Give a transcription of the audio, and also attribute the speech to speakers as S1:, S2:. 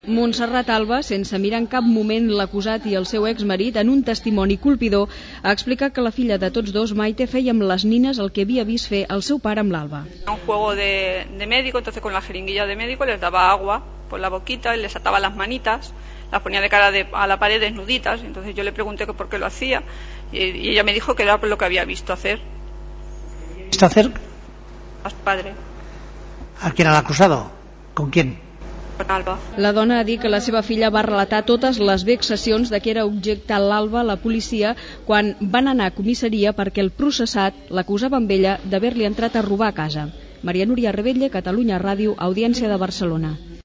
S1: Montserrat Alba, sense mirar en cap moment l'acusat i el seu exmarit, en un testimoni colpidor, ha explicat que la filla de tots dos, Maite, feia amb les nines el que havia vist fer el seu pare amb l'Alba.
S2: Un juego de médico, entonces con la jeringuilla de médico les daba agua por la boquita y les ataba las manitas, las ponía de cara a la pared desnuditas, entonces yo le pregunté que por qué lo hacía y ella me dijo que era por lo que había visto hacer.
S3: ¿Visto hacer?
S2: A su padre.
S3: ¿A quién, al acusado? ¿Con quién?
S2: Alba.
S1: La dona ha dit que la seva filla va relatar totes les vexacions de què era objecte l'Alba a la policia quan van anar a comissaria perquè el processat l'acusava amb ella d'haver-li entrat a robar a casa. Maria Núria Rebetlle, Catalunya Ràdio, Audiència de Barcelona.